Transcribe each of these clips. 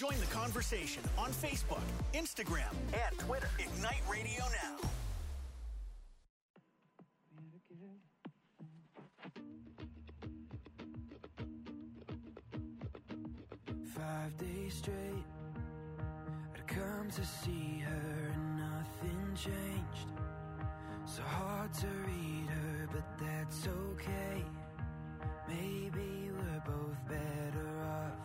Join the conversation on Facebook, Instagram, and Twitter. Ignite Radio Now. Five days straight, I'd come to see her and nothing changed. So hard to read her, but that's okay. Maybe we're both better off.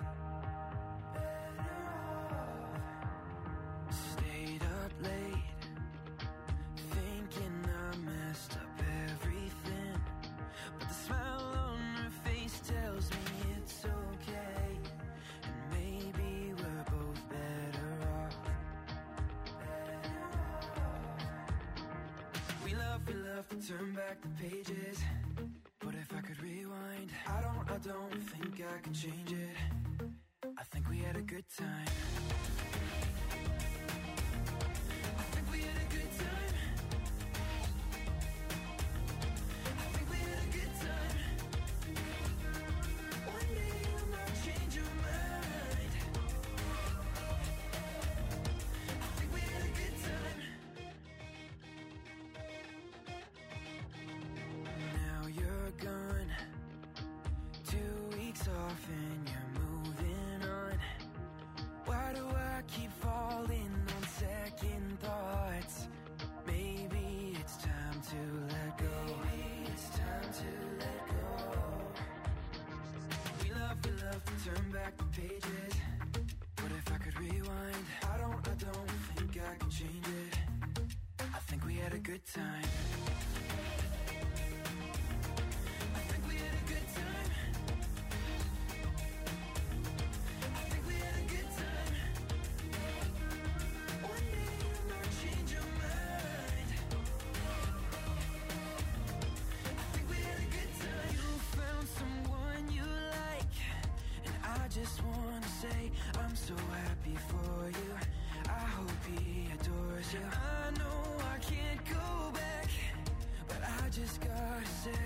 Stayed up late, thinking I messed up everything. But the smile on her face tells me it's okay. And maybe we're both better off. We love to turn back the pages. But if I could rewind, I don't think I could change it. I think we had a good time. I think we had a good time. I think we had a good time. One day you might change your mind. I think we had a good time. Now you're gone, 2 weeks off and you're moving on. Why do I keep falling on second thoughts? Maybe it's time to let go. Maybe it's time to let go. We love to turn back the pages. But if I could rewind, I don't think I could change it. I think we had a good time. I think we had a good time. I think we had a good time. One day you might change your mind. I think we had a good time. You found someone you like, and I just wanna say I'm so happy for you. I hope he adores you. I know I can't go back, but I just gotta say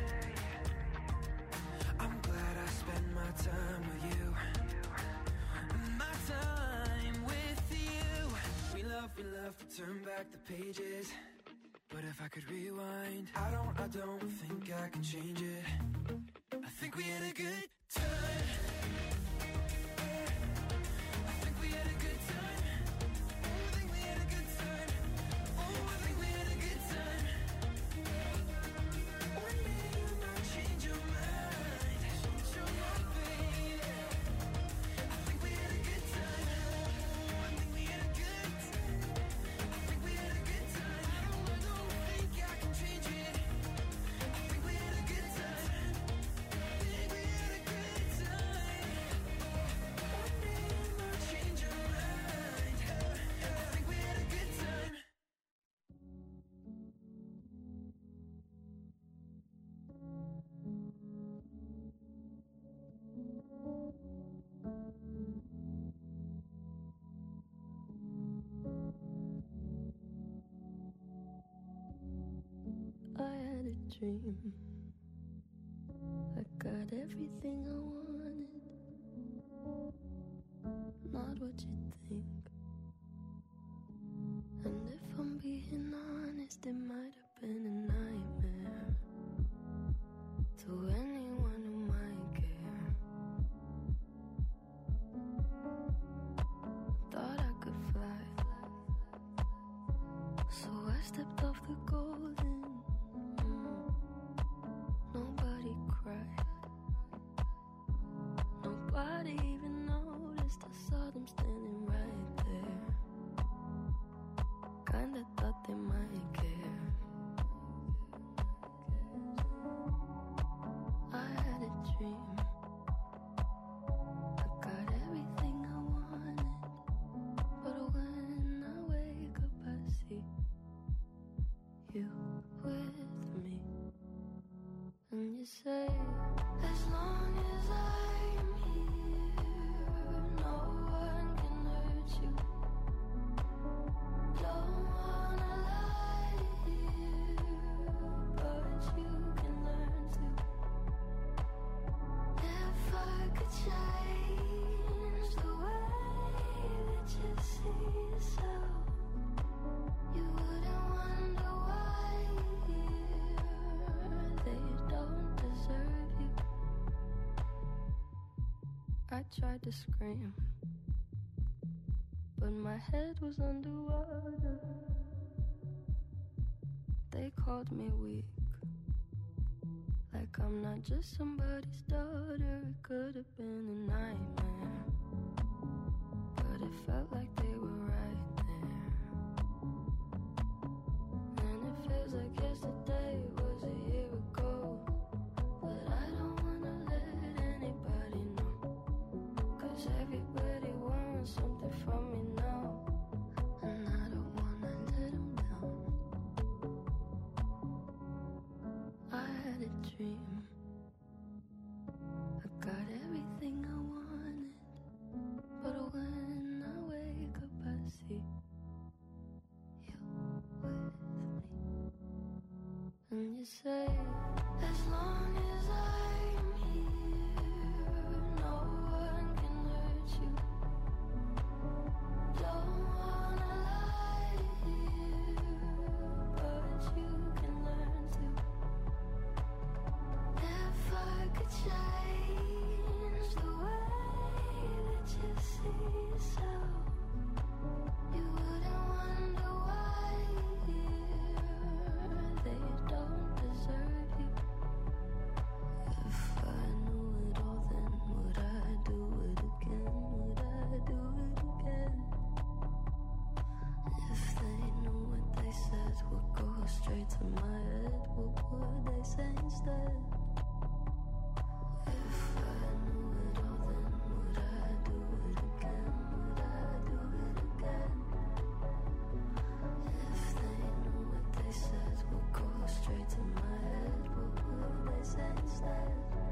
I'm glad I spent my time with you. My time with you. We love to turn back the pages. But if I could rewind, I don't think I can change it. I think we had a good time. I think we had a good time. Oh, I think we had a good time. Oh, I think we had a good time. One day you might change your mind. Change your mind, baby. I think we had a good time. Oh, I think we had a good time. I think we had a good time. I don't think I can change it. I think we had a good time. I think we had a good time. One day you might change your mind. I think we had a good time. I had a dream. I got everything I wanted. Not what you think. And if I'm being honest, it might have been a nightmare to anyone who might care. Thought I could fly, so I stepped off the golden. Nobody cried. Nobody even noticed. I saw them standing right there. Kinda thought they might care. I had a dream. I got everything I wanted. But when I wake up, I see you with me. And you say, as long as I'm here, no one can hurt you. Don't wanna lie here, but you can learn to. If I could change the way I tried to scream, but my head was underwater. They called me weak, like I'm not just somebody's daughter. It could have been a nightmare, but it felt like they were right there. And it feels like yesterday was a year ago, but I don't wanna let anybody know, 'cause everybody wants something from me now, and I don't wanna let them down. I had a dream, I got everything I wanted, but when I wake up I see you with me. And you say, as long as I'm here, no one can hurt you. Don't wanna lie here, but you can learn to. If I could change the way that you see yourself, you wouldn't wonder why they don't deserve you. If I knew it all, then would I do it again? Would I do it again? If they knew what they said would go straight to my head, what would they say instead? If I knew it all, then would I do it again? Would I do it again? If they knew what they said would go straight to my head, what would they say instead?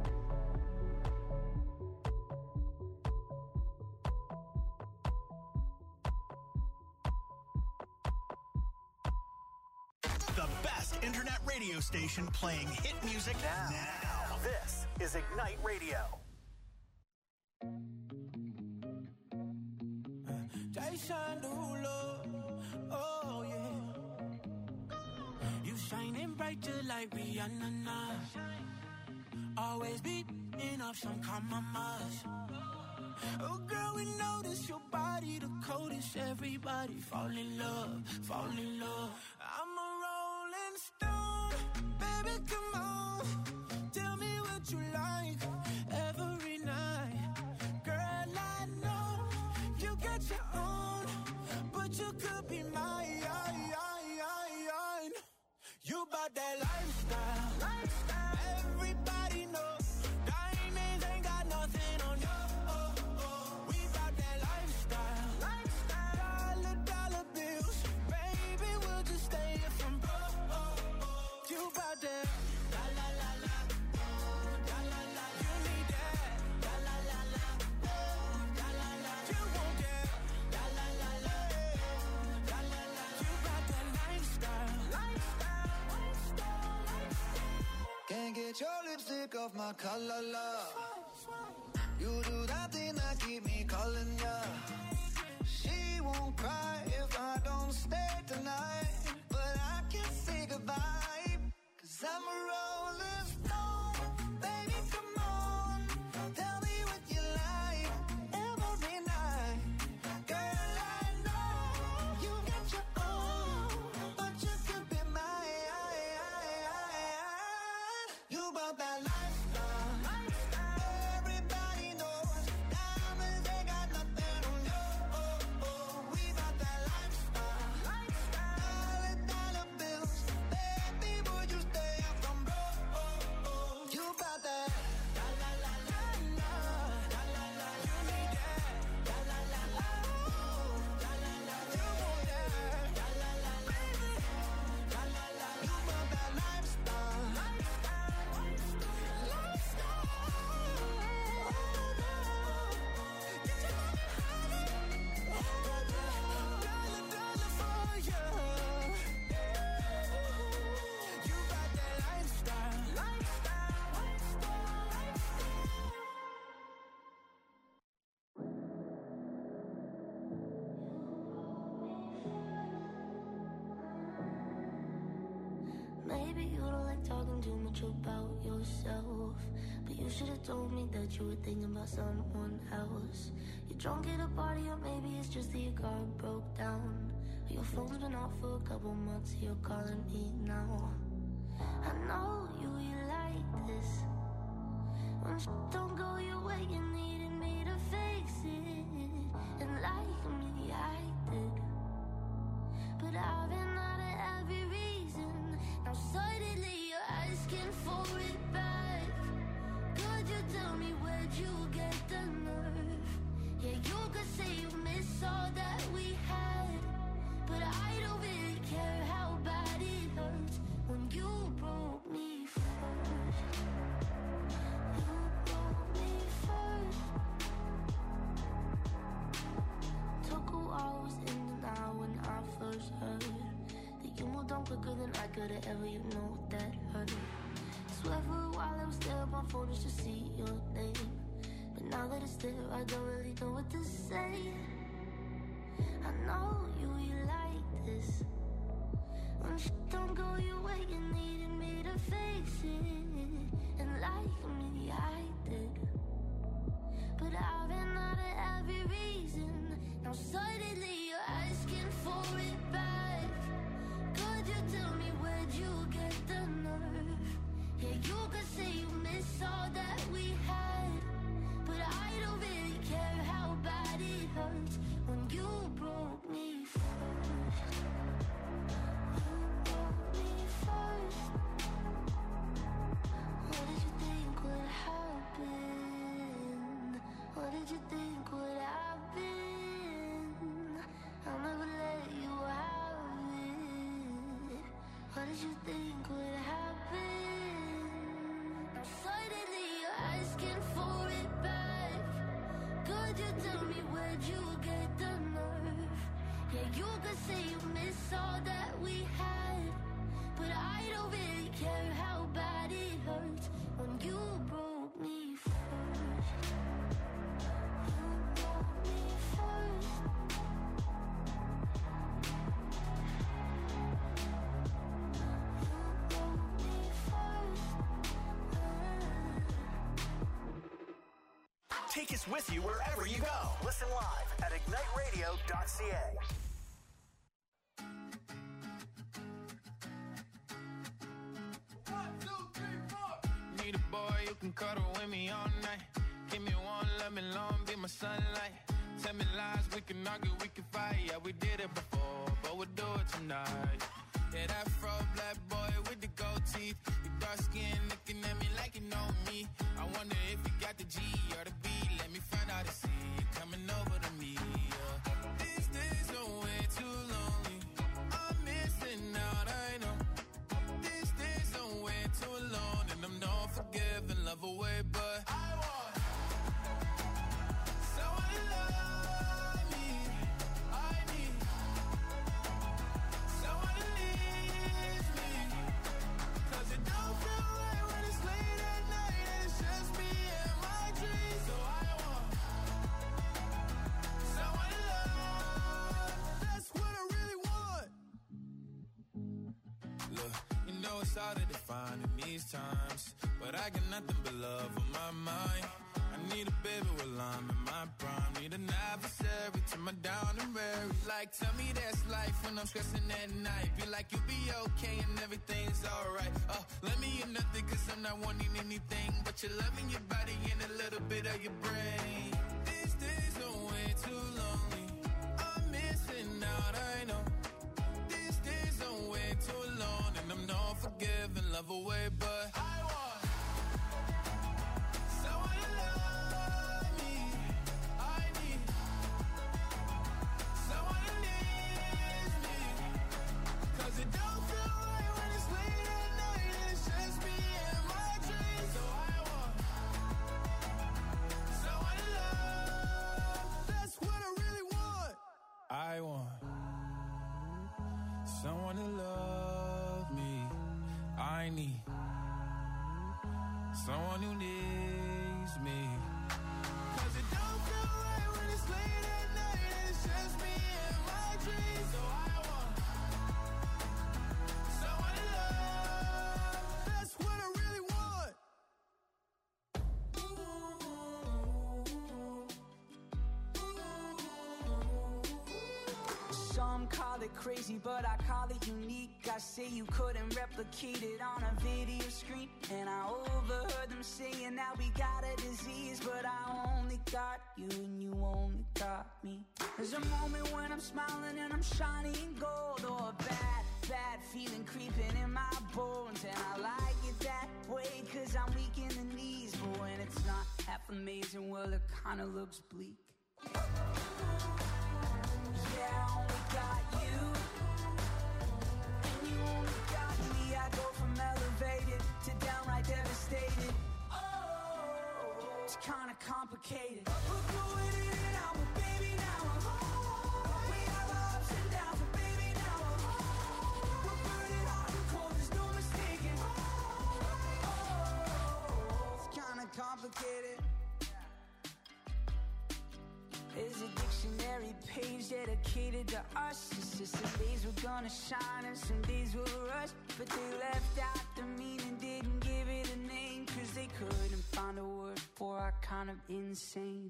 The best internet radio station playing hit music now. This is Ignite Radio. Jason Derulo, oh yeah. You shining bright just like Rihanna now. Always beating up some compromise. Oh girl, we notice your body the coldest. Everybody fall in love, fall in love. I'm a rolling stone, baby, come on. Tell me what you like every night. Girl, I know you got your own, but you could be mine. You bout that lifestyle, everybody knows. Diamonds ain't got nothing on you. We bout that lifestyle, dollar bills. Baby, we'll just stay here from broke. You bout that la la la la, la la la. You need that la la la la, la la la. You want that la la la la, la la la. You bout that lifestyle. Can't get your lipstick off my collar, love. You do that thing that keep me calling ya. She won't cry if I don't stay tonight, but I can't say goodbye, 'cause I'm a rolling stone. Baby, come on, tell me what you like every night. Girl, I know you got your own, but you could be mine. You about that lifestyle, everybody knows. Diamonds ain't got nothing on you. We about that lifestyle, dollar bills. Baby, Maybe you don't like talking too much about yourself, but you should have told me that you were thinking about someone else. You're drunk at a party, or maybe it's just that your car broke down. Or your phone's been off for a couple months, you're calling me now. I know you like this. When shit don't go your way, you needed me to fix it. And like me, I did. But I've been out of every reason. Now suddenly you're asking for it back. Could you tell me where'd you get the nerve? Yeah, you could say you miss all that we had, but I don't really care how bad it hurts when you broke me first. You broke me first. Took a while, was in denial when I first heard that you moved on quicker than I could've ever, you know that hurt. Swear for a while I was there on my phone just to see your name, but now that it's there I don't really know what to say. I know you like this. When shit don't go your way, you needed me to fix it. And like me, I did. But I've been out of every reason. Now suddenly you're asking for it back. Could you tell me where'd you get the nerve? Yeah, you could say you miss all that we had, but I don't really care how bad it hurts when you broke me first. You broke me first. What did you think would happen? What did you think would happen? I'll never let you have it. What did you think would happen? Now suddenly you're asking for it back. Could you tell me where'd you get the nerve? Yeah, you could say you miss all that we had, but I don't really care how bad it hurts when you broke me first. You broke me first. You broke me first. Take us with you wherever you go. Listen live at igniteradio.ca. Need a boy you can cuddle with me all night. Give me one, let me long, be my sunlight. Tell me lies, we can argue, we can fight. Yeah, we did it before, but we'll do it tonight. Yeah, that fro black boy with the gold teeth. Your dark skin looking at me like you know me. I wonder if you got the G or the B. Let me find out and see you coming over to me. Yeah. These days are way too lonely. I'm missing out, I know. These days are way too alone, and I'm not forgiving, love away, but I want someone to love me. I need someone to leave me, 'cause it don't feel right when it's late at night and it's just me and my dreams. So I want someone to love. That's what I really want. Look, you know it's hard to define in these times, but I got nothing but love on my mind. I need a baby while I'm in my prime. Need an adversary to my down and weary. Like, tell me that's life when I'm stressing at night. Be like, you'll be okay and everything's alright. Let me in nothing 'cause I'm not wanting anything but your love and your body and a little bit of your brain. These days are way too lonely. I'm missing out, I know. These days are way too alone, and I'm not forgiving, love away, but I want someone to love me. I need someone to leave me, 'cause it don't feel right when it's late at night and it's just me and my dreams. So I want someone to love. That's what I really want. I want someone to love me. I need someone who needs me, 'cause it don't feel right when it's late at night and it's just me and my dreams. So I want someone to love it crazy, but I call it unique. I say you couldn't replicate it on a video screen, and I overheard them saying that we got a disease, but I only got you and you only got me. There's a moment when I'm smiling and I'm shining gold, or a bad feeling creeping in my bones, and I like it that way cause I'm weak in the knees, but when it's not half amazing, well it kinda looks bleak. Yeah, I only got you, and you only got me. I go from elevated to downright devastated. Oh, it's kinda complicated. We're going in and out, but baby now we have our ups and downs, but baby now we're burning hot and cold, there's no mistaking. Oh, it's kinda complicated. There's a dictionary page dedicated to us. It's just some days we're gonna shine and some days we'll rush, but they left out the meaning, didn't give it a name, cause they couldn't find a word for our kind of insane.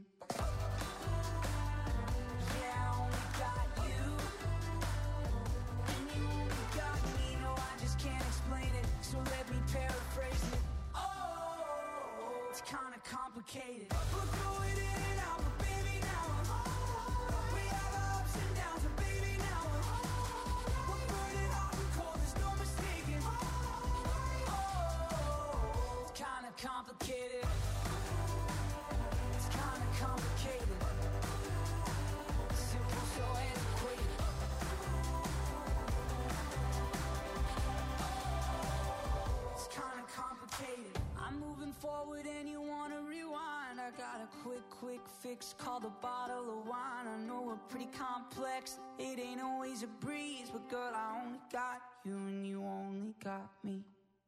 Yeah, I only got you, and you only got me. No, I just can't explain it, so let me paraphrase it. Oh, it's kinda complicated. We're going in and out, but baby now we have our ups and downs, but baby now we're burning hot and cold, there's no mistaking. Oh, it's kinda complicated. It's kinda complicated. Simple, so antiquated. It's kinda complicated. I'm moving forward and you wanna rewind. I got a quick fix called a bottle of wine. I know we're pretty complex, it ain't always a breeze, but girl, I only got you and you only got me.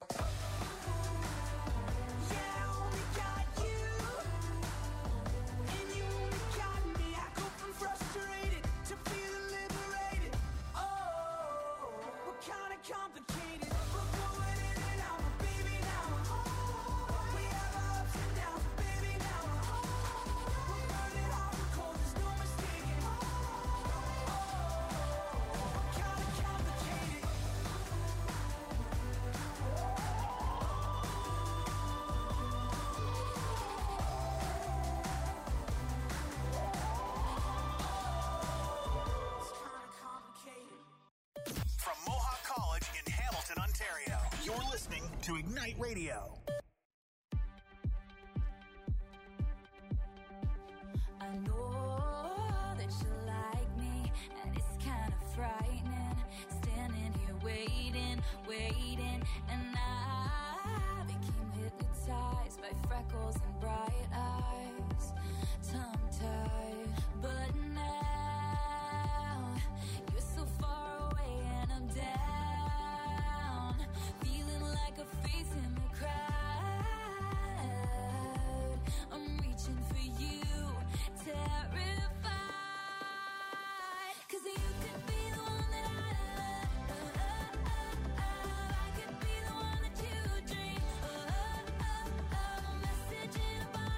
Yeah, I only got you, and you only got me. I go from frustrated to feeling liberated. Oh, we're kinda complicated. We're going in and out, but baby now we have our ups and downs, but baby now we're burning hot and cold, there's no mistaking. Oh, we're kinda complicated. It's kinda complicated. From Mohawk College in Hamilton, Ontario, you're listening to Ignite Radio. I know that you like me, and it's kind of frightening. Standing here waiting, and I became hypnotized by freckles and bright eyes, tongue-tied. But now you're so far away, and I'm down, feeling like a face in the crowd. I'm reaching for you, terrified, 'cause you could be the one that I love. I could be the one that you dream of. A message in a bottle.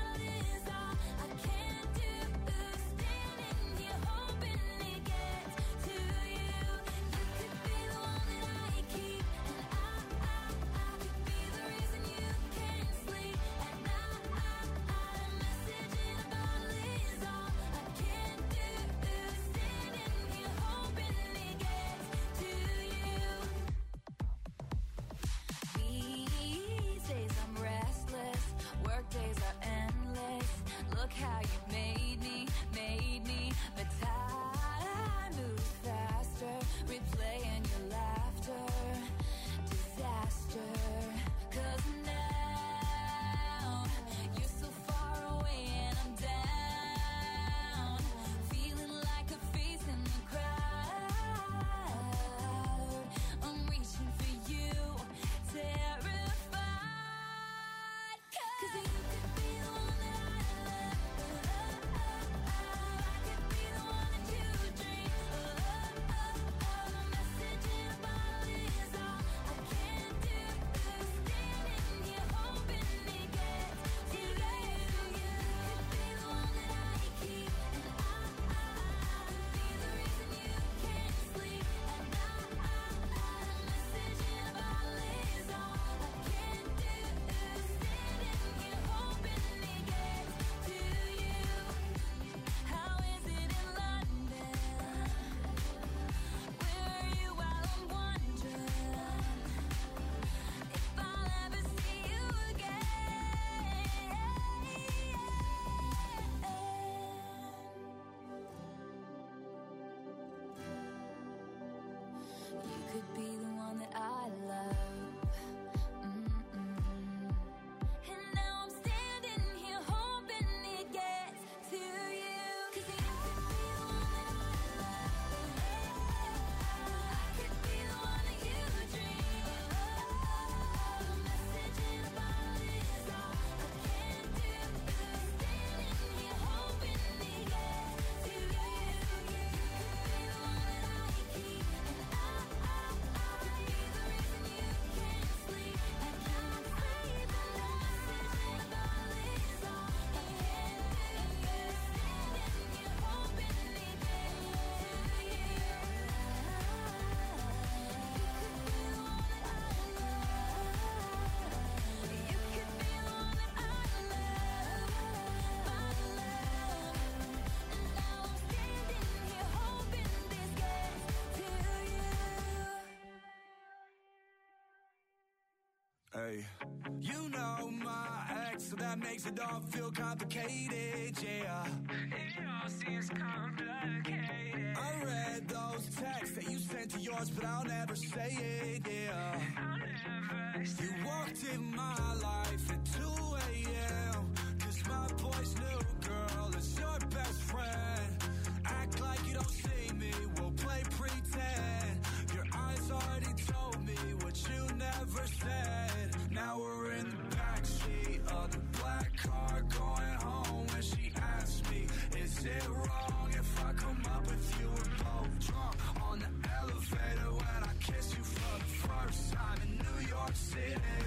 Hey. You know my ex, so that makes it all feel complicated, yeah. It all seems complicated. I read those texts that you sent to yours, but I'll never say it, yeah. I'll never say it. You walked in my life at 2 a.m. Cause my boy's new girl is your best friend. Act like you don't see me, we'll play pretend. Your eyes already told me what you never said. Now we're in the backseat of the black car going home. When she asked me, is it wrong if I come up with you? We're both drunk on the elevator when I kiss you for the first time in New York City.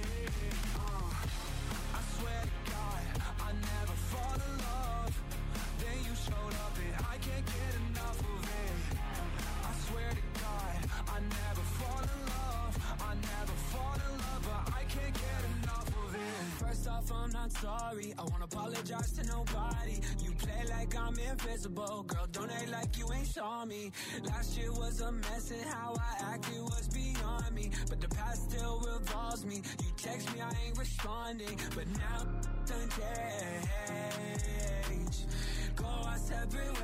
I swear to God, I never fall in love. Then you showed up and I can't get enough of it. I swear to God, I never fall in love. I never fall in love, but I can't get enough of it. First off, I'm not sorry. I won't apologize to nobody. You play like I'm invisible. Girl, don't act like you ain't saw me. Last year was a mess and how I acted was beyond me. But the past still revolves me. You text me, I ain't responding. But now done change. Go our separate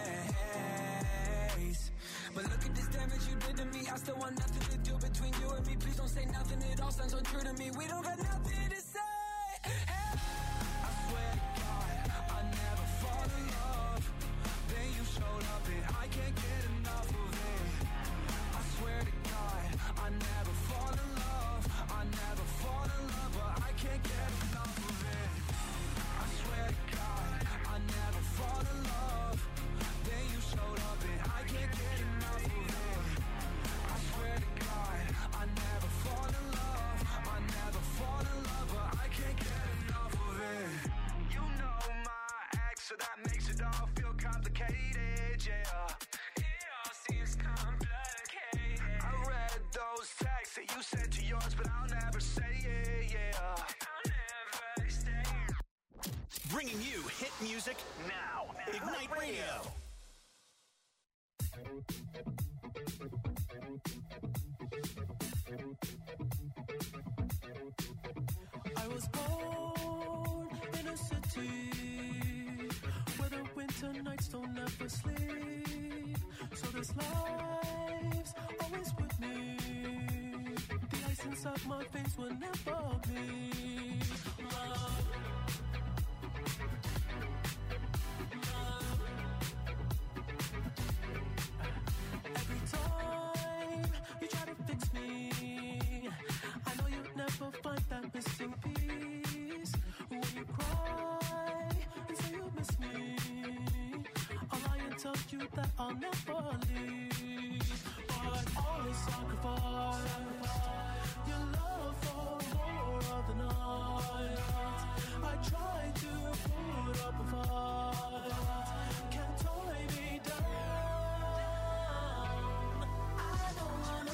ways. But look at this damage you did to me. I still want nothing to do between you and me. Please don't say nothing, it all sounds so true to me. We don't got nothing to say. Hey. I swear to God, I never fall in love. Then you showed up and I can't get enough of it. I swear to God, I never fall in love. I never fall in love, but I can't get enough of it. I swear to God, I never fall in love. Then you showed up and I can't get enough of it. I swear to God, I never fall in love. I never fall in love, but I can't get enough of it. You know my ex, so that makes it all feel complicated, yeah. It all seems complicated. I read those texts that you sent to yours, but I'll never say it, yeah. I'll never stay. Bringing you hit music now. Ignite Radio. I was born in a city where the winter nights don't ever sleep. So this life's always with me. The ice inside my veins will never bleed. Love. Every time you try to fix me, I know you'll never find that missing piece. When you cry and say you miss me, I'll lie and tell you that I'll never leave. But always sacrifice your love for more of the night. I try to put up a fight, can't tie me down. I don't wanna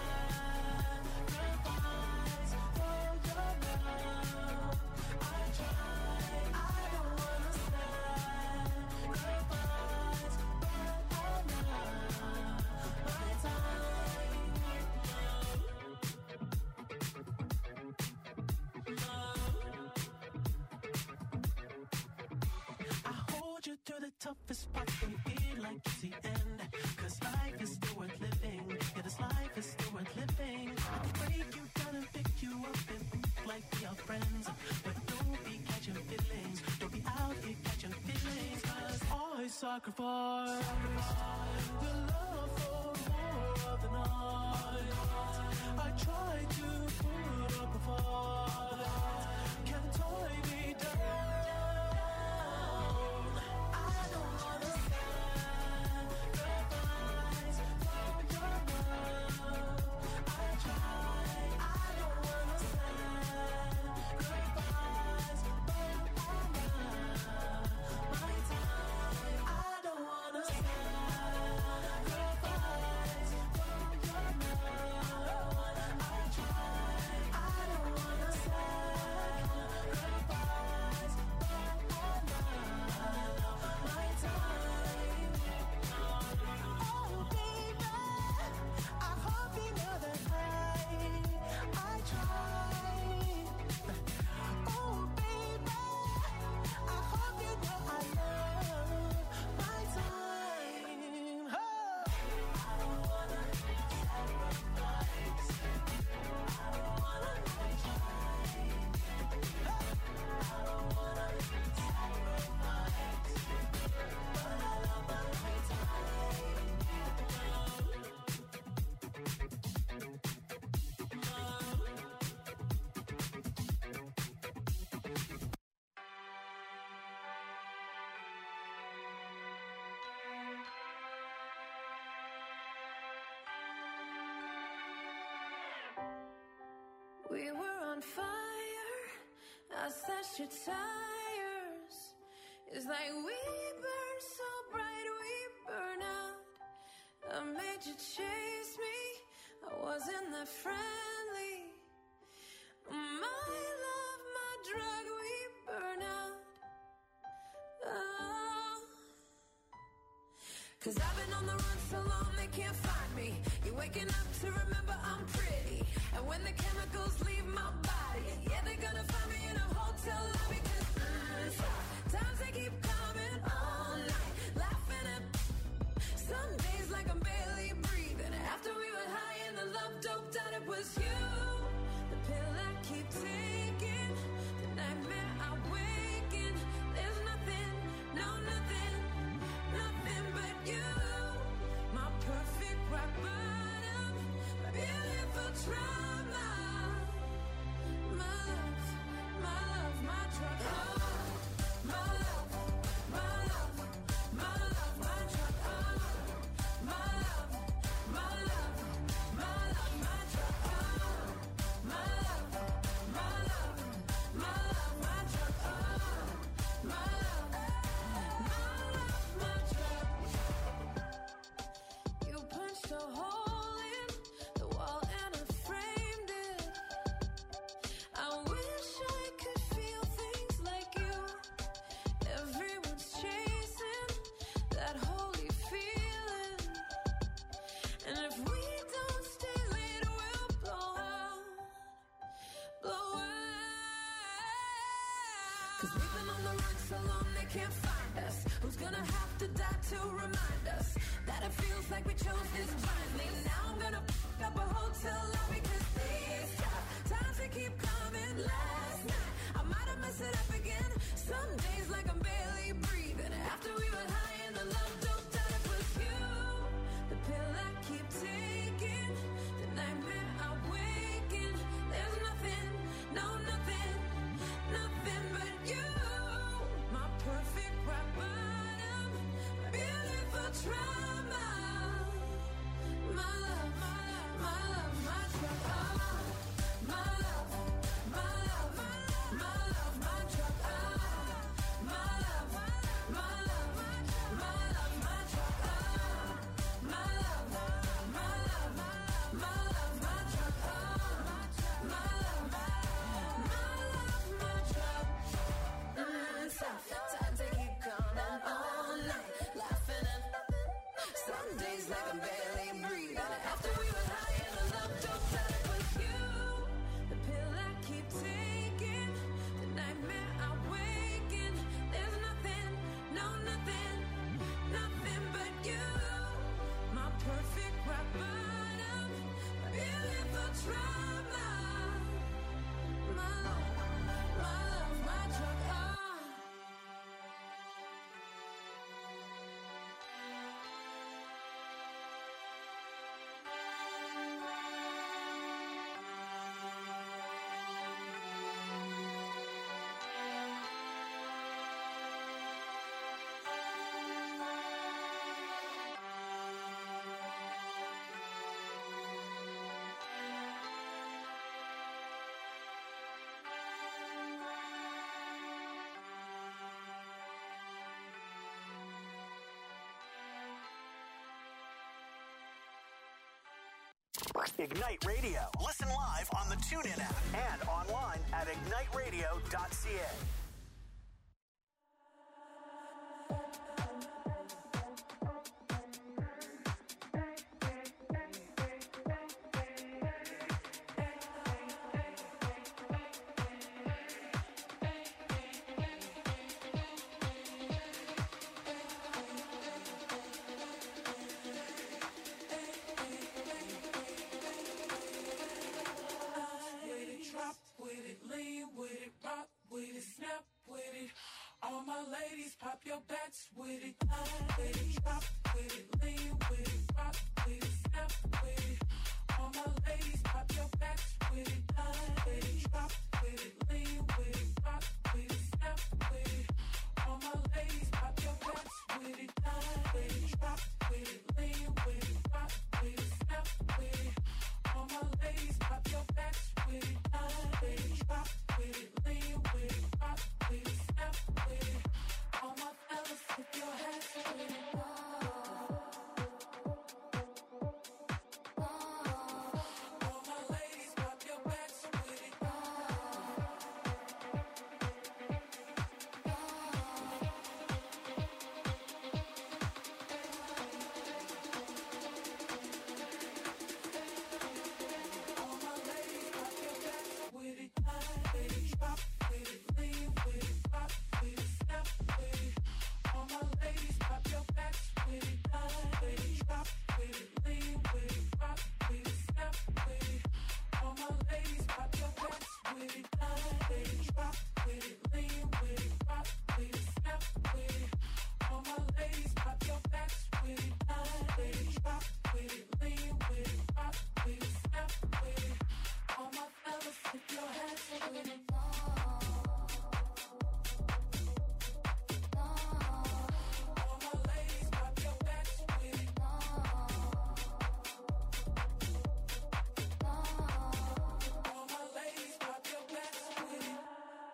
sacrifice for your love. I try, I don't wanna sacrifice, but I'm not my time. I hold you through the toughest part and feel like it's the end. Cause life is still worth living. Yeah, this life is still worth living. I can break you down and pick you up and like we are friends. But don't be catching feelings. Don't be out here catching feelings. Cause I sacrifice your love for more of the night. I try to put up a fight, can't tie me down. I don't wanna sacrifice for your love. I try, I don't wanna sacrifice, but I'm not my time. I don't wanna sacrifice for your love. I try, We were on fire. I slashed your tires. It's like we burn so bright, we burn out. I made you chase me. I wasn't that friendly. My love, my drug, we burn out. Oh. 'Cause I've been on the run so long they can't find me. You're waking up to remember I'm pretty. And when the chemicals leave my body, yeah, they're gonna find me in a hotel lobby. 'Cause times they keep coming all night, laughing at some days like I'm barely breathing. After we were high and the love doped out, it was you. The pill I keep taking, the nightmare I wake in. There's nothing, no nothing, nothing but you. My perfect rock bottom, my beautiful trauma. My love, my love, my drug. Oh, my love, my love, my love, my drug. Oh, my love, my love, my love, my drug. Oh, my love, my love, my love, my drug. Oh, my love, my drug. You punched a hole in the wall and I framed it. I wish I could feel things like you. Everyone's chasing that holy feeling. And if we don't stay late, we'll blow out. Blow out. 'Cause we've been on the run so long they can't find us. Who's gonna have to die to remind us that it feels like we chose this blindly? Now I'm gonna f*** up a hotel lobby 'cause these times they keep coming. Last night I might have messed it up again. Some days like I'm barely breathing. After we were high and the love doped out, it was you. The pill I keep taking, the nightmare I wake in. There's nothing, no nothing, nothing but you. My perfect rock bottom, my beautiful trauma. My love, my love, my love, my drug. Oh, my love, my love, my love, my drug. Oh, my love, my love, my love, my drug. Oh, my love, my love, my love, my drug. Oh, my love, my drug. Times they keep coming all night, laughing at some days like I'm barely breathing. After we were high and the love doped out, it was you. The pill I keep taking, the nightmare I wake in. There's nothing, no nothing, nothing but you. My perfect rock bottom, my beautiful trauma. My love, my love, my drug. Oh. Ignite Radio. Listen live on the TuneIn app and online at igniteradio.ca. With it, drop with it, lean with it, rock with it, snap hands with it. All my ladies, pop your backs with it. All my ladies, pop your backs with it. Ladies, drop with it, lean with it, pop with it, snap with it. All my ladies, pop your backs with it. Ladies, drop with it, lean with it, pop with it, snap with it. All my ladies, pop your backs with it. Ladies, drop with it, lean with it, pop with it, snap with it. All my ladies, pop your backs with it. Ladies, drop with it, lean with it, pop with it, snap with it. All my fellas, put your hands with it. All my ladies, pop your backs with it. All my ladies, pop your backs with it.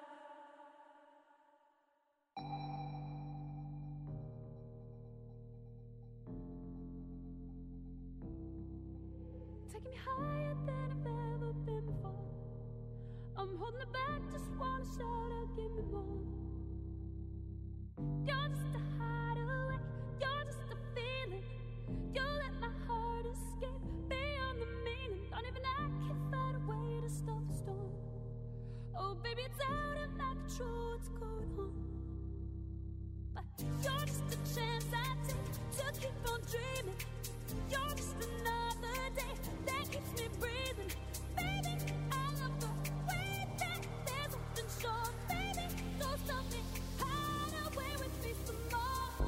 Taking me higher than I've ever been before. I'm holding it back, just wanna shout out, give me more. You're just a hideaway, you're just a feeling. You let my heart escape beyond the meaning. Don't even I can find a way to stop the storm. Oh baby, it's out of my control, what's going on? But you're just a chance I take to keep on dreaming. You're just another day that keeps me breathing. Baby, I love the way that there's nothing short. Baby, don't stop me, hide away with me some more.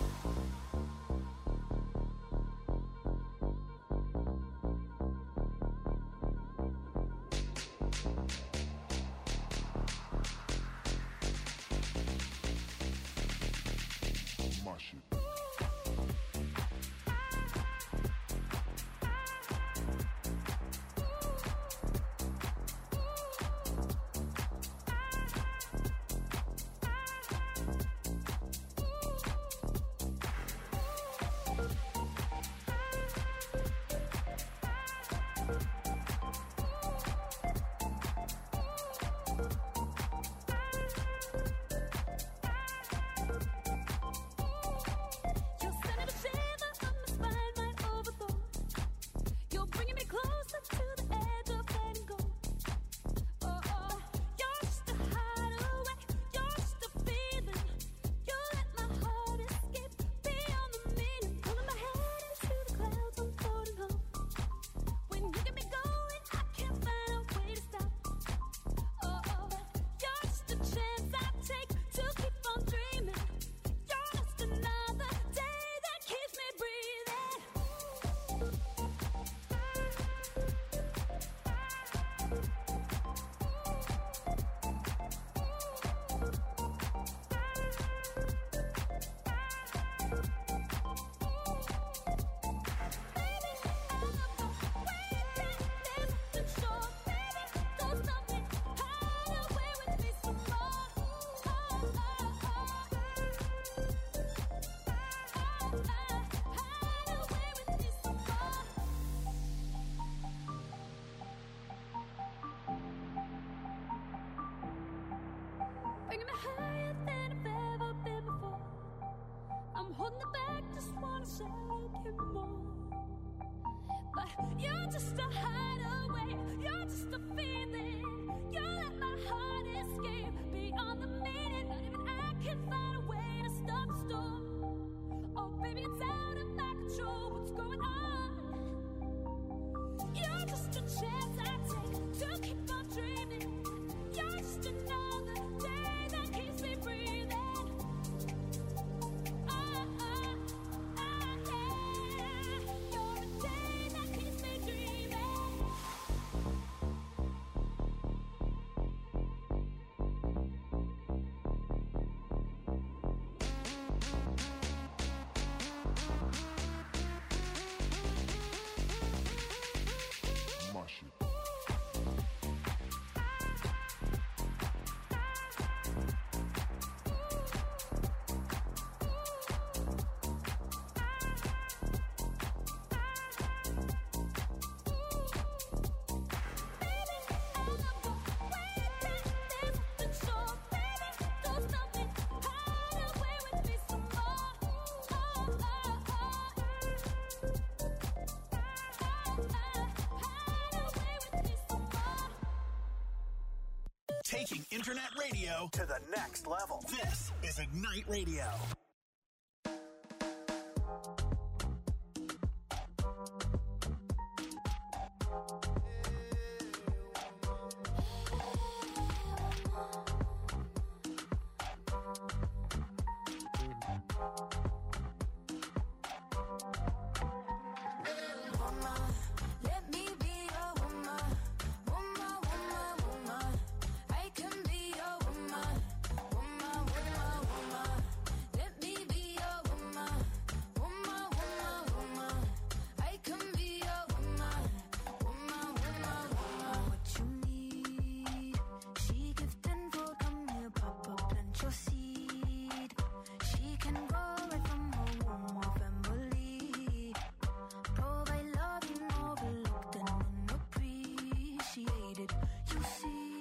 My shit. You're sending a shiver up my spine, right overboard. You're bringing me closer to the edge of letting go. Oh, oh, you're just a hideaway, you're just a feeling. You let my heart escape beyond the meaning. Pulling my head into the clouds, I'm floating home. When you get me going, I can't find a way to stop. Oh, oh, you're just a chance I take to keep on dreaming. You're just another day that keeps me breathing. Baby, I love the way that there's nothing short. Baby, don't stop me, hide away with me some more. Hide away with me some more. Bringing me higher than I've ever been before. I'm holding it back, just wanna shout, give me more. But you're just a hideaway, you're just a feeling. You let my heart escape beyond the meaning. Not even I can find a way to stop the storm. Oh baby, it's out of my control, what's going on? You're just a chance I take to keep on dreaming. You're just another day that keeps me breathing. Yeah. You're a day that keeps me dreaming. taking internet radio to the next level. This is Ignite Radio. Let me be your woman, woman, woman, woman. I can be your woman, woman, woman, woman. Let me be your woman, woman, woman, woman. I can be your woman, woman, woman, woman. What you need, she give tenfold. Come here, Papa, plant your seed. She can grow right from her womb of family. Provide love you overlooked and unappreciated. You see,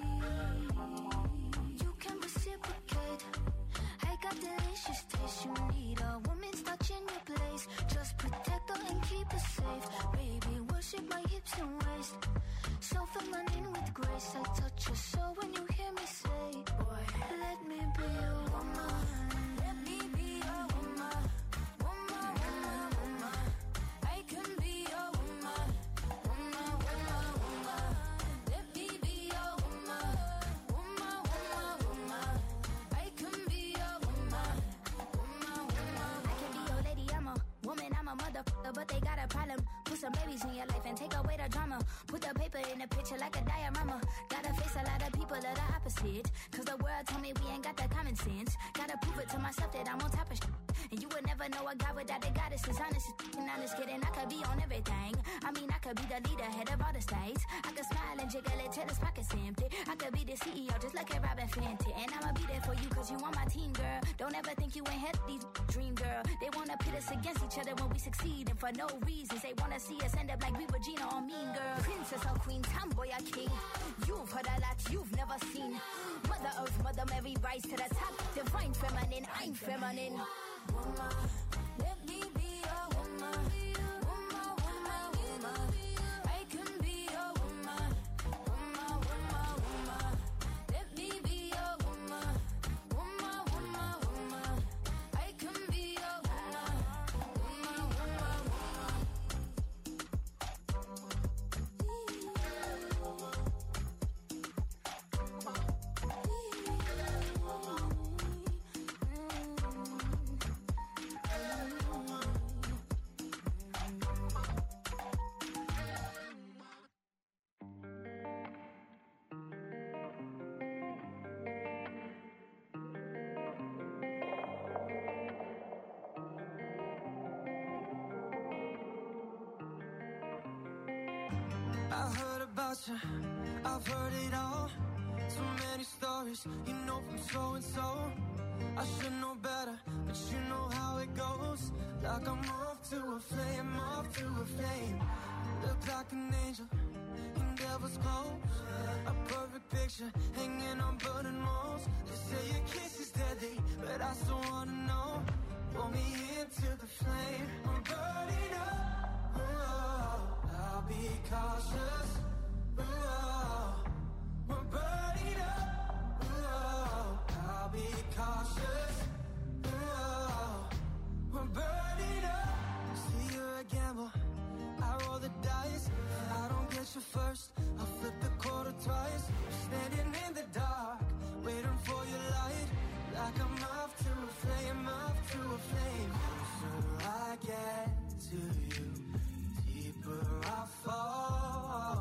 you can reciprocate. I got delicious taste. You need a woman's touch in your place. Just protect her and keep her safe. Baby, worship my hips and waist. So feminine with grace. I touch your soul when you hear me say, boy, let me be your woman. Let me be your woman. Woman, woman, woman. I can be your woman, woman, woman, woman. Let me be your woman, woman, woman, woman. I can be your woman, woman, woman. I can be your lady, I'm a woman, I'm a motherfucker, but they got a problem. Put some babies in your life and take away the drama. Put the paper in the picture like a diorama. Gotta face a lot of people that are opposite. Cause the world told me we ain't got that common sense. Gotta prove it to myself that I'm on top of shit. And you would never know a guy without a goddess is honest. And honest kidding, I could be on everything. I mean, I could be the leader, head of all the states. I could smile and jiggle it till his pockets empty. I could be the CEO, just like a Robin Fenty. And I'ma be there for you cause you on my team, girl. Don't ever think you ain't had these dream, girl. They wanna pit us against each other when we succeed. And for no reasons, they wanna see us end up like we Regina or Mean Girl. Princess or queen, tomboy or king. You've heard a lot you've never seen. Mother Earth, Mother Mary, rise to the top. Divine feminine, I'm feminine. Woman, let me be your woman. Woman, woman, woman. I can be your woman. Woman, woman, woman. Let me be your woman. Woman, woman, woman. I can be your woman. Woman, woman, woman. I heard about you, I've heard it all. So many stories, you know from so and so. I should know better, but you know how it goes. Like I'm off to a flame, off to a flame. Look like an angel in devil's clothes. A perfect picture hanging on burning walls. They say your kiss is deadly, but I still wanna know. Pull me into the flame, I'm burning up. Oh, I'll be cautious. Oh, we're burning up. Oh, I'll be cautious. Oh, we're burning up. See, you're a gamble. I roll the dice. If I don't get you first, I'll flip the quarter twice. Standing in the dark, waiting for your light. Like I'm off to a flame, off to a flame. So I get to you, deeper I fall.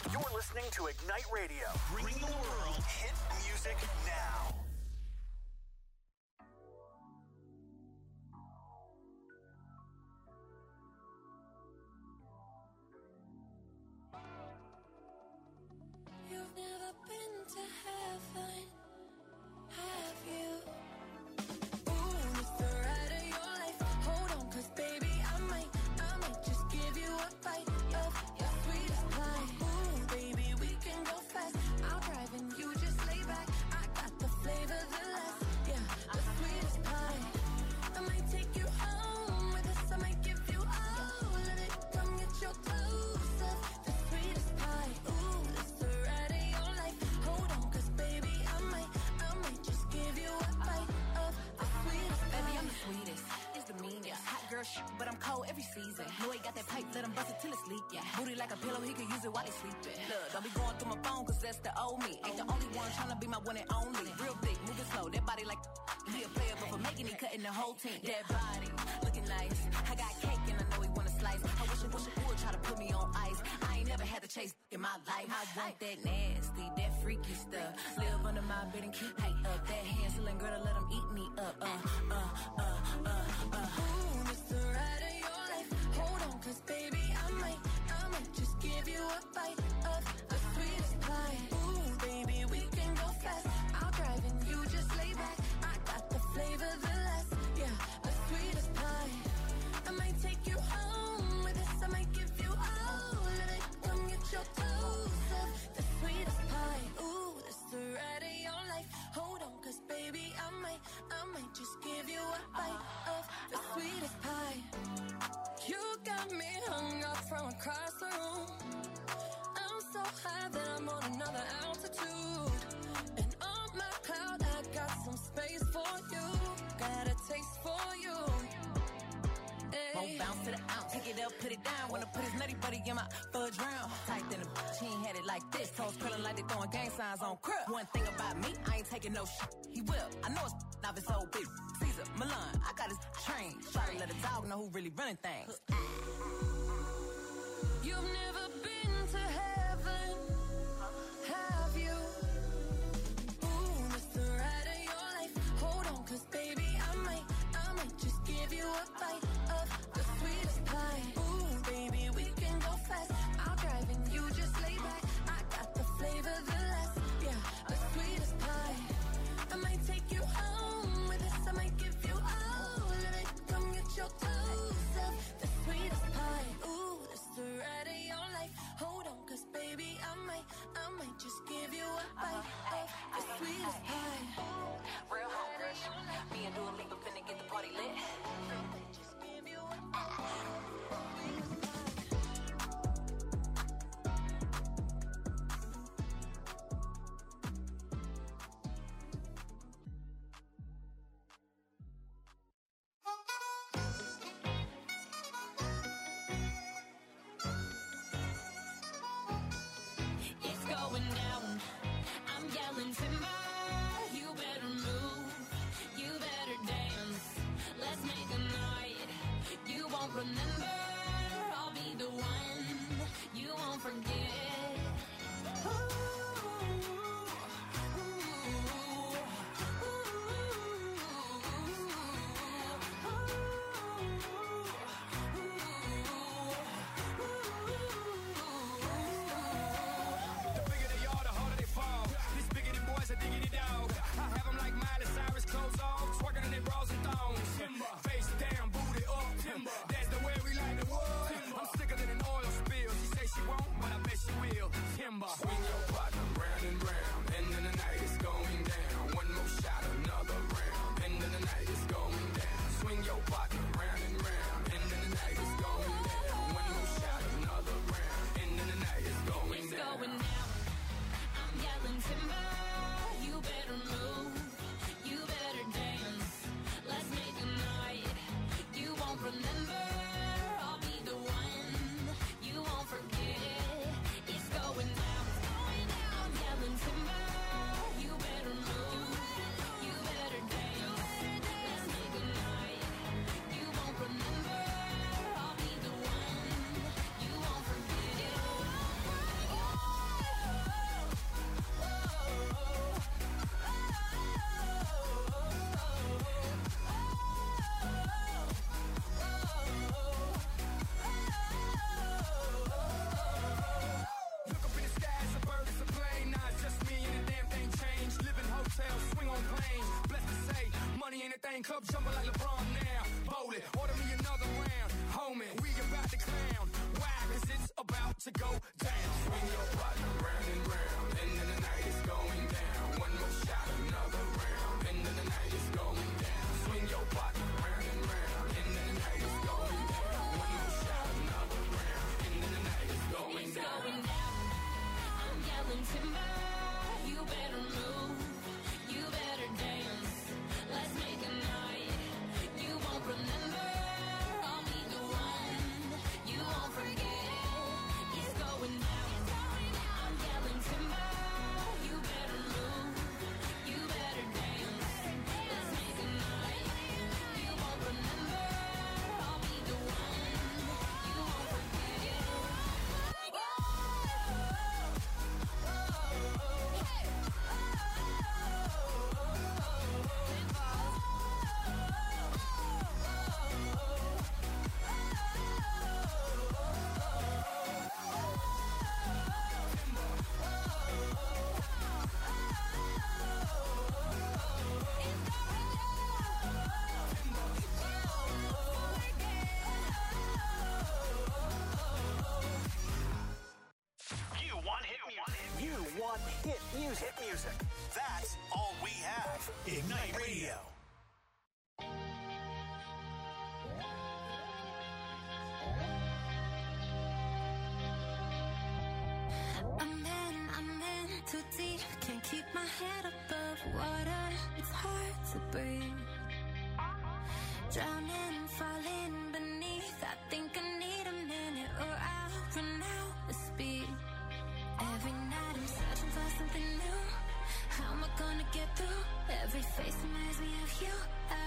You're listening to Ignite Radio. Bring the world hit music now. You've never been to heaven, have you? Ooh, it's the ride of your life. Hold on, 'cause baby, I might just give you a bite of your sweetest pie. Ooh, baby, we can go fast. I'll drive and you just lay back. I got the flavor, the last, yeah, the sweetest pie. I might take you home with us. I might give you all of it. Come get your dose of the sweetest pie. Ooh, it's the ride of your life. Hold on, 'cause baby, I might just give you a bite of the sweetest pie. Baby, I'm the sweetest. It's the meanest. Hot girl shit, but I'm cold every season. Know he got that pipe, let him bust it till it's leak. Yeah. Booty like a pillow, he can use it while he sleeping. Look, don't be going through my phone, 'cause that's the old me. Ain't the only one tryna be my one and only. Real thick, moving slow, that body like he a player, but for making it, cutting the whole team. That body, looking nice. I got cake and I know he wanna slice. I wish it would try to put me on ice. I ain't never had to chase in my life. I want that nasty, that freaky stuff. Live under my bed and keep height up. That Hansel and Gretel, let him eat me up. Ooh, it's the ride of your life. Hold on, 'cause baby, I might just give you a bite of the sweetest pie. Ooh, baby, we can go fast. I'll drive and you just lay back. I got the flavor, the last, yeah, the sweetest pie. I might take you home with us. I might give you all of it. Come get your dose of the sweetest pie. Ooh, it's the ride of your life. Hold on, 'cause baby, I might just give you a bite of the sweetest pie. You got me hung up from across the room. I'm so high that I'm on another altitude. And on my cloud, I got some space for you. Got a taste for you. Won't bounce to the ounce. Pick it up, put it down. Wanna put his nutty buddy in my fudge round. Tight than a bitch, he ain't had it like this. Toes curling like they throwing gang signs on crib. One thing about me, I ain't taking no shit. He will. I know it's not his old bitch. Caesar, Milan, I got his train. Try to let a dog know who really running things. You've never been to heaven, have you? Ooh, it's the ride of your life. Hold on, 'cause baby, I might just give you a bite of the sweetest pie. Ooh, baby, we can go fast. I'll drive and you just lay back. I got the flavor, the last, yeah, the sweetest pie. I might take you home with us. I might give you all of it. Come get your dose of the sweetest pie. Ooh, it's the ride of your life. Hold on, 'cause baby, I might just give you a bite of the sweetest pie. Real hot rush. Me and Dua Lipa finna get the party lit. Just give you a bite of the sweetest pie. It's going down. I'm yelling timber. You better move. You better dance. Let's make a night you won't remember. I'll be the one you won't forget. The bigger they are, the harder they fall. These bigoted boys are diggity dog. I have them like Miley Cyrus, clothes off, twerking in their bras and thongs. Face down, booty up. That's the way we like the world. I'm sicker than an oil spill. She say she won't, but I bet she will. Timber. Swing your partner round and round. End of the night is going down. One more shot, another round. End of the night is going down. Swing your partner round and round. End of the night is going down. One more shot, another round. End of the night is going It's down. going down. I'm yelling timber. You better move. You better dance. Let's make a night you won't remember. I'll be the one you won't forget. It's going down. It's going thing, club jumping like LeBron now. Bowl it, order me another round. Homie, we about to clown. Why? 'Cause it's about to go down. Swing your partner round and round. End of the night is going down. One more shot, another round. End of the night is going down. Swing your partner round and round. End of the night is going down. One more shot, another round. End of the night is going down. Going down. I'm yelling timber. You better move. You better dance. Let's make a night you won't remember. I'll be the one you won't forget. It's going down. I'm yelling timber. You better move. You better dance. Let's make a night you won't remember. I'll be the one you won't forget. You want hit music. Hit music. That's all we have. Ignite Radio. I'm in too deep. Can't keep my head above water. It's hard to breathe. Drowning, falling beneath. I think I need a minute or I'll run out of speed. Every night I'm searching for something new. How am I gonna get through? Every face reminds me of you.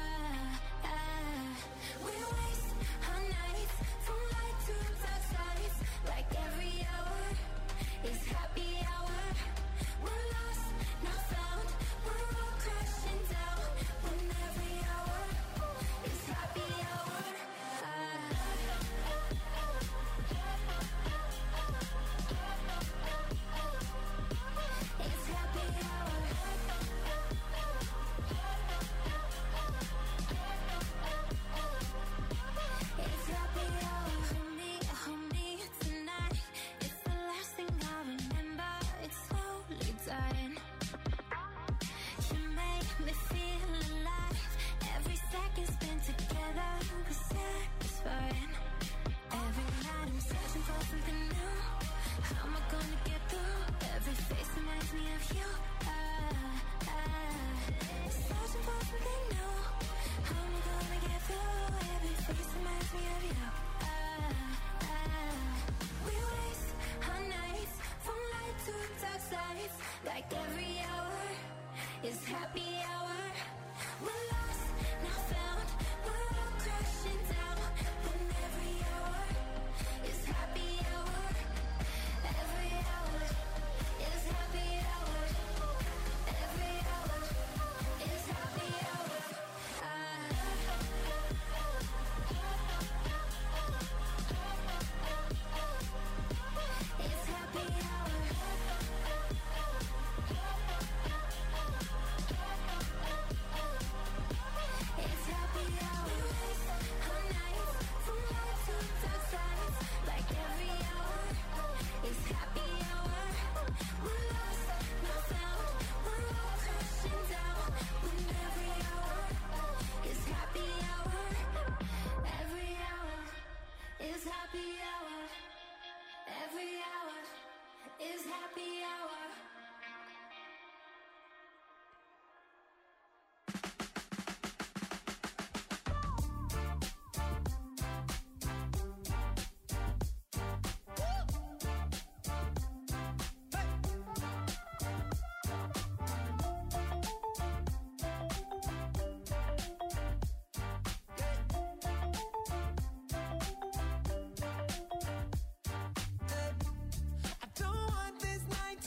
We waste our nights from light to dark sides. Like every hour is happy hour. We're lost, not found. We're all crashing down. When every hour is happy hour. It's happy hour. It's happy hour. Hold me tonight. It's the last thing I remember. It's slowly dying. You make me feel alive. Every second spent together was satisfying. Every night I'm searching for something new. How am I gonna get through? Every face reminds me of you. Searching for something new. How am I gonna get through? Every face reminds me of you. We waste our nights from light to dark sides. Like every hour is happy hour. We're lost, not found. We're all crashing down. When every hour is happy hour. Every hour is happy hour. Every hour is happy hour. It's happy hour. It's happy hour. Our nights from light to dark sides. Like every hour is happy hour. We're lost, not found. We're all crashing down. When every hour is happy hour. Every hour is happy hour. Every hour is happy hour. I don't want this night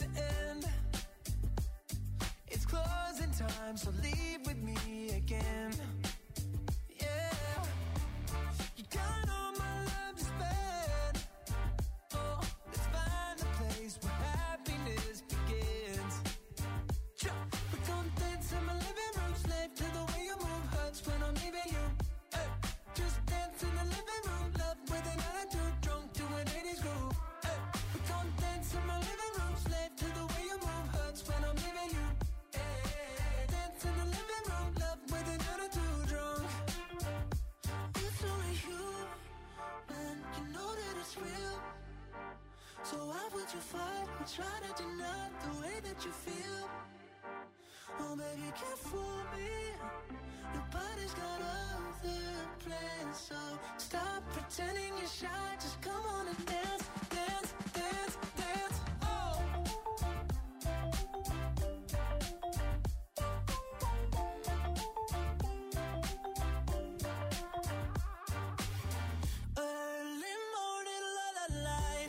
you fight or try to deny the way that you feel? Oh baby, can't fool me. Nobody's got other plans, so stop pretending you're shy. Just come on and dance, dance, dance, dance. Oh. Early morning, light.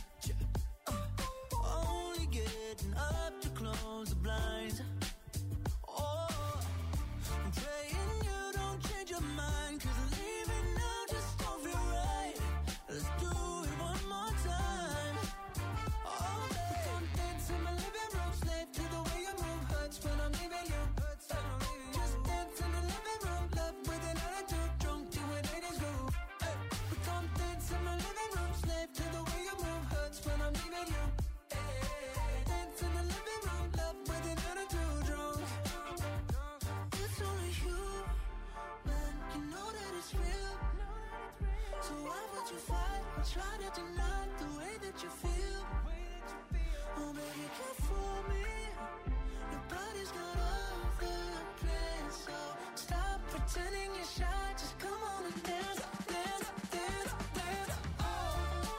Only getting up to close the blinds. Oh, I'm praying you don't change your mind, 'cause leaving now just don't feel right. Let's do it one more time. Oh, baby, come dance in my living room, slave to the way you move. Hurts when I'm leaving you. Just dance in the living room, love with an attitude, drunk to an 80s groove. Hey, but come dance in my living room, slave to the way you move. Hurts when I'm leaving you. Hey, dance in the living room, love with an attitude, drunk. It's only you, man, you know that it's real. So why would you fight or try to deny the way that you feel? Oh baby, can't fool me. Nobody's got other plans, so stop pretending you're shy. Just come on and dance, dance, dance, dance. Oh,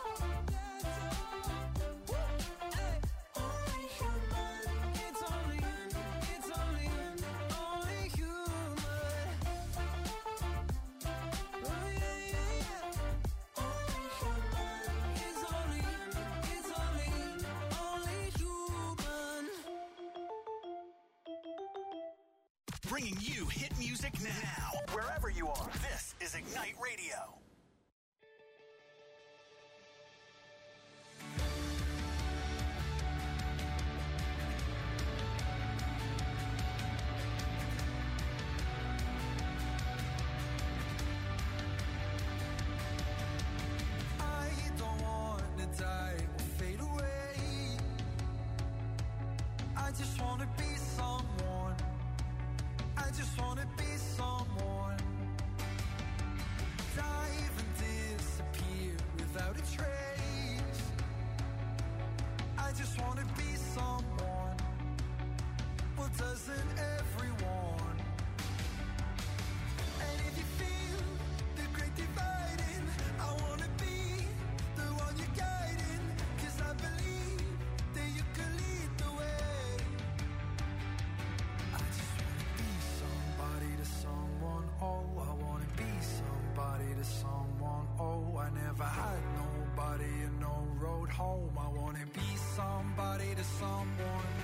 hey, only human. It's only human. Oh yeah, yeah, yeah. Only human. It's only human. Bringing you hit music now, wherever you are. This is Ignite Radio. I don't wanna die or fade away. I just wanna be someone. I just wanna be someone. Dive and disappear without a trace. I just wanna be someone. Well, doesn't everyone? And if you feel the great dividing, I wanna be the one you're guiding. 'Cause I believe that you can lead the way. I just wanna be somebody to someone. Oh, I wanna be somebody to someone. Oh, I never had nobody and no road home. I wanna be somebody to someone.